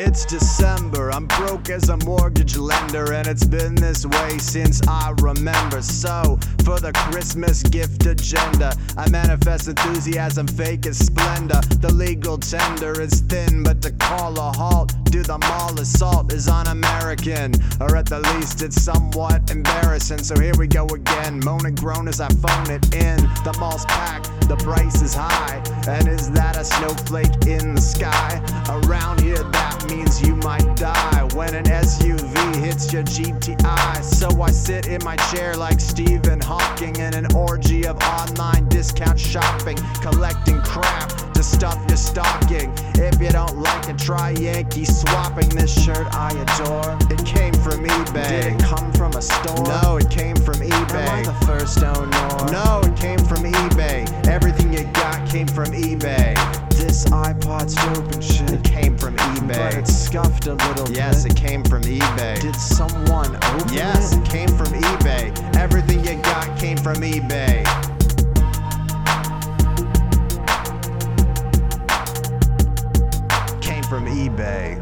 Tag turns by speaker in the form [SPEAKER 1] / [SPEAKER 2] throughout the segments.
[SPEAKER 1] It's December, I'm broke as a mortgage lender, and it's been this way since I remember. So, for the Christmas gift agenda, I manifest enthusiasm, fake as splendor. The legal tender is thin, but to call a halt to the mall assault is un-American, or at the least it's somewhat embarrassing. So here we go again, moan and groan as I phone it in. The mall's packed, the price is high, and is that a snowflake in the sky? Around here that means you might die when an SUV hits your GTI. So I sit in my chair like Stephen Hawking in an orgy of online discount shopping, collecting crap to stuff your stocking. If you don't like it, try Yankee swapping. This shirt I adore, it came from eBay. Did it come from a store? No, it came from eBay. Am I the first owner? No, it came from eBay. Everything you got came from eBay. This iPod's dope and shit. It came from eBay. But it's scuffed a little bit. Yes, it came from eBay. Did someone open it? Yes, it came from eBay. Everything you got came from eBay. Came from eBay.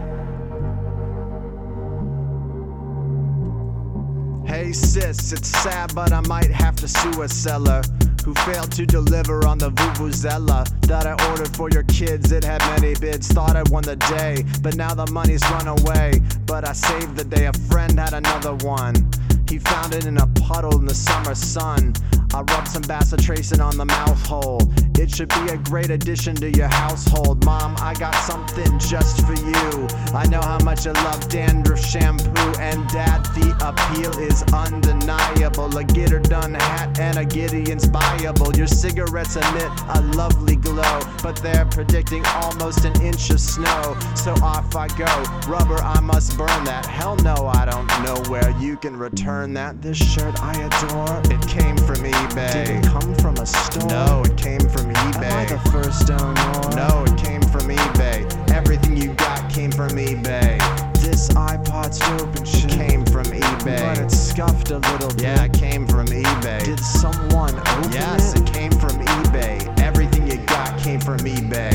[SPEAKER 1] Hey sis, it's sad, but I might have to sue a seller who failed to deliver on the Vuvuzela that I ordered for your kids. It had many bids, thought I won the day, but now the money's run away. But I saved the day, a friend had another one. He found it in a puddle in the summer sun. I rubbed some bacitracin on the mouth hole. It should be a great addition to your household. Mom, I got something just for you. I know how much you love dandruff shampoo. And Dad, the appeal is undeniable. A get her done hat and a Gideon's buyable. Your cigarettes emit a lovely glow, but they're predicting almost an inch of snow. So off I go, rubber, I must burn that. Hell no, I don't know where you can return that. This shirt I adore, it came from eBay. Did it come from a store? No, it came from eBay. Am I the first owner? No, it came from eBay. Everything you got came from eBay. This iPod's dope and shit. It came from eBay. But it's scuffed a little bit. Yeah, it came from eBay. Did someone open it? Yes, it came from eBay. Everything you got came from eBay.